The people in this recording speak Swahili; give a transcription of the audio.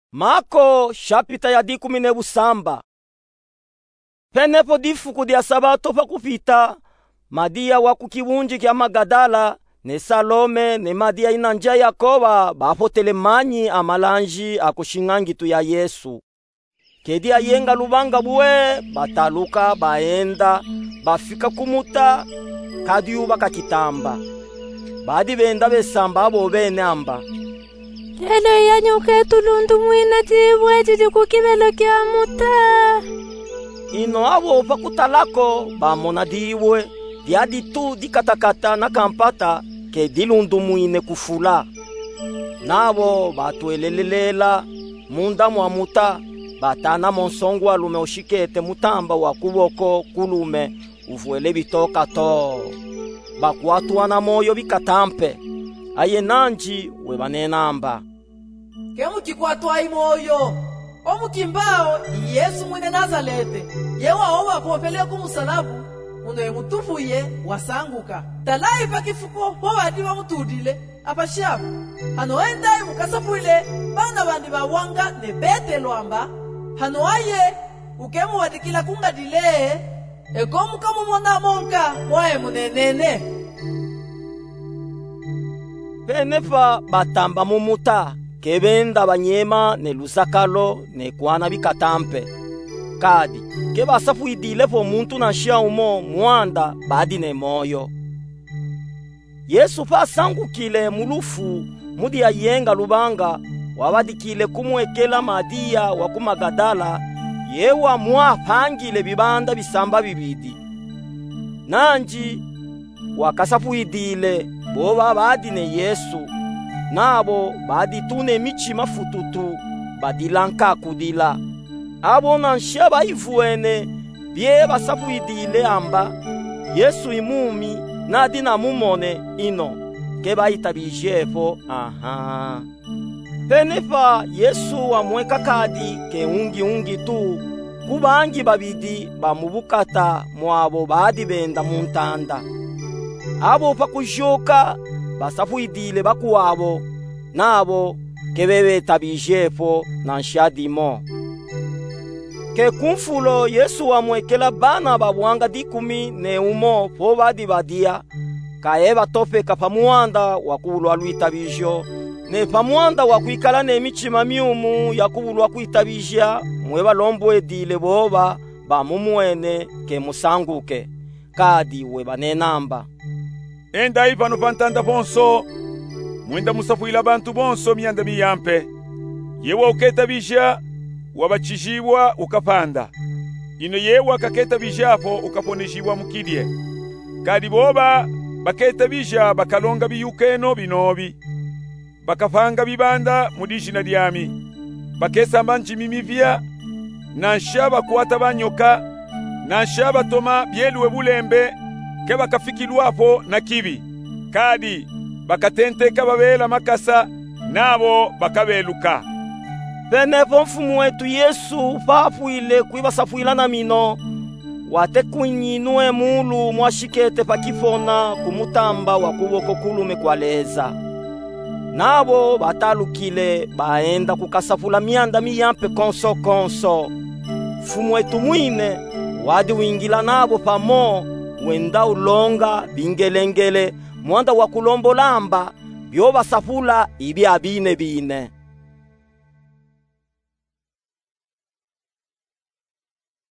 Mako shapita ya 17. Penepo difuku dia sabato pakupita, Madia wa kukiwunji kya Magadala, ne Salome ne Madia inanja Yakoba bapotele manyi amalanji akushingangitu ya Yesu. Kedi ayenga lubanga buwe, bataluka baenda, bafika kumuta, kadiuba kakitamba. Badi benda besamba abo bene amba. Lelo yanyuke tulundu mwina tibwe titi kukibelo kya muta. Ino abo pakutalako bamona diwe diadi tu dikatakata na kampata ke dilundu mwine kufula. Nabo batuelelelela munda mwa muta batana monsongu alume oshikete mutamba wa kuboko kulume uvuele bitoka to. Bakuatuana moyo bikatampe. Aye nanji webanenamba. Kemu kikwatwa imoyo. Omukimbao Yesu mwene Nazarete. Yewa owa kuwapele kumusalabu. Uno emutufuye wasanguka. Talai pakifuko hoa diwa mutudile. Apashabu. Hano endai mukasapuile. Bana bandi bawanga ne bete loamba. Hano aye. Ukemu wadikila kunga dile. Ekomu kamu mwana monka. Wae munenene. Penefa batamba mumuta. Kebenda banyema ne lusakalo ne kwana bikatampe. Kadi, keba safu idile po muntu na shia umo muanda badi ne moyo. Yesu pa sangu kile mulufu mudi ya yenga lubanga wabadi kile kumwekela Madia wakumagadala yewa mwa pangile bibanda bisamba bibidi. Nanji wakasafu idile boba badi ne Yesu. Nabo badi tune michi mafututu badilanka kudila. Abo nansha baivuene bie basafu idile amba Yesu imumi nadi na mumone ino keba itabijefo aha. Penefa Yesu amweka kadi ke ungi tu kubangi babidi bamubukata mwabo badi benda muntanda. Abo pakujoka basafu idile bakuwabo nabo kebebe tabijefo nanshadimo. Ke kumfulo Yesu amwekela bana babwanga 10 po badi badia kaeba tope kapamuanda wakubulwa lwitabijyo ne pamuanda wakuikala ne michima miumu yakubulwa kuitabijya mweba lombo edile boba bamumwene ke musanguke kadi weba nenamba. Enda ipano pantanda bonso mwenda musafuila bantu bonso mianda miyampe yewa uketa bisha wabachishibwa ukapanda ino yewa kaketa bishapo ukaponeshibwa mukidye kadi boba baketa bisha bakalonga biyukeno binobi bakafanga bibanda mudishina diami bakesa manchi mimivya nanshaba kuwata banyoka nanshaba toma byeluwe bulembe keba kafikilwapo na kibi kadi bakatente kababela makasa nabo bakabeluka. Penepo mfumu wetu Yesu papuile kuibasafuila na mino wate kunyinue mulu mwashikete pakifona kumutamba wakuboko kulume kwaleza. Nabo batalukile baenda kukasafula mianda miyampe konso. Mfumu wetu mwine wadi wingila nabo pamo wenda ulonga bingelengele mwanda wakulombolamba byo basafula ibi abine bine.